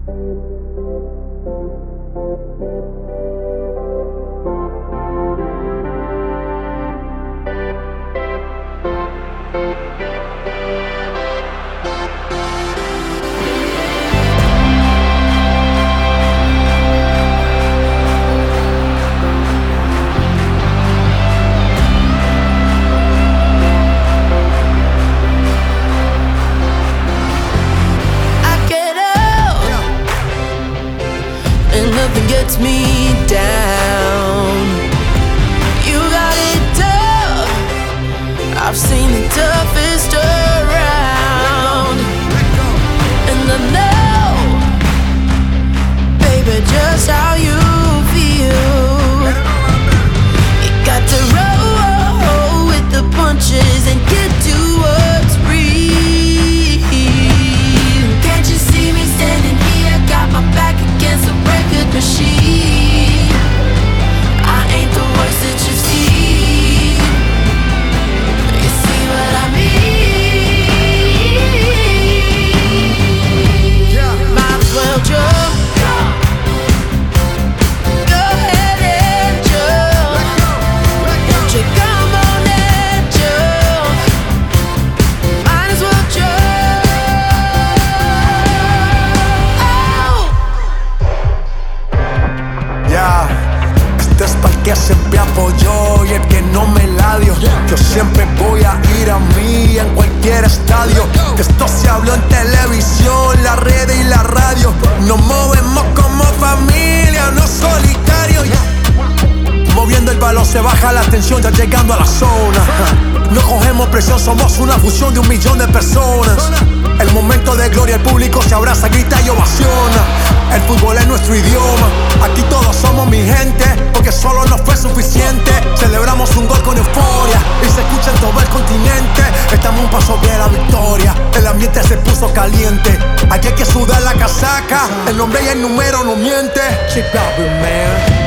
Nothing gets me down. You got it tough. I've seen the toughest around, and I know, baby, just how you feel. You got to roll with the punches and get to what's real. Can't you see me standing here? Got my back against the record machine. I ain't the worst that you've seen. You see what I mean? Might as well jump. Go ahead and jump. Won't you come on and jump? Might as well jump. Ya, este es para el que siempre apoyó y el que no me la dio. Yo siempre voy a ir a mí en cualquier estadio. Esto se habló en televisión, la red y la radio. Nos movemos como familia, no solitarios. Moviendo el balón se baja la tensión, ya llegando a la zona. No cogemos presión, somos una fusión de 1 millón de personas. El momento de gloria, el público se abraza, grita y ovaciona. El fútbol es nuestro idioma, aquí todos somos mi gente, porque solo no fue suficiente. Celebramos un gol con euforia y se escucha en todo el continente. Estamos un paso de la victoria, el ambiente se puso caliente. Aquí hay que sudar la casaca, el nombre y el número no miente. Chicago, man.